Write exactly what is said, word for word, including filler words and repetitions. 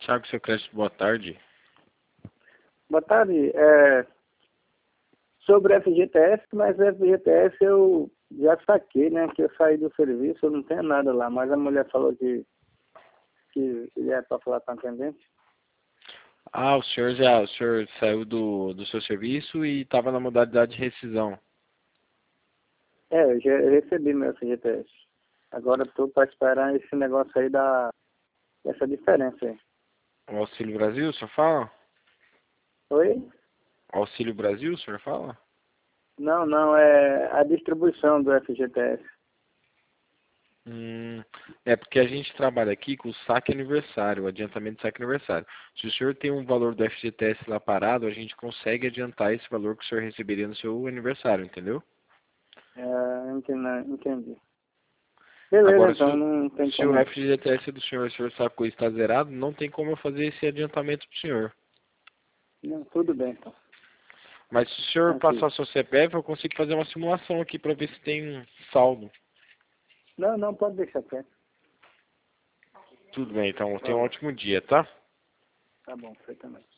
Thiago, seu crédito, boa tarde. Boa tarde. É, sobre F G T S, mas F G T S eu já saquei, né? Que eu saí do serviço, eu não tenho nada lá, mas a mulher falou que, que é para falar com a atendente. Ah, o senhor já, o senhor saiu do, do seu serviço e estava na modalidade de rescisão. É, eu já recebi meu F G T S. Agora estou para esperar esse negócio aí da essa diferença aí. O Auxílio Brasil, o senhor fala? Oi? Auxílio Brasil, o senhor fala? Não, não, é a distribuição do F G T S. Hum, é porque a gente trabalha aqui com o saque aniversário, o adiantamento de saque aniversário. Se o senhor tem um valor do F G T S lá parado, a gente consegue adiantar esse valor que o senhor receberia no seu aniversário, entendeu? É, entendi. entendi. Beleza, Agora, se, então o- não tem se o como. F G T S do senhor, o senhor sacou e está zerado, não tem como eu fazer esse adiantamento para o senhor. Não, tudo bem, então. Mas se o senhor Tranquilo. passar seu C P F, eu consigo fazer uma simulação aqui para ver se tem saldo. Não, não, pode deixar quieto. Tudo bem, então tenha um Valeu. ótimo dia, tá? Tá bom, perfeitamente.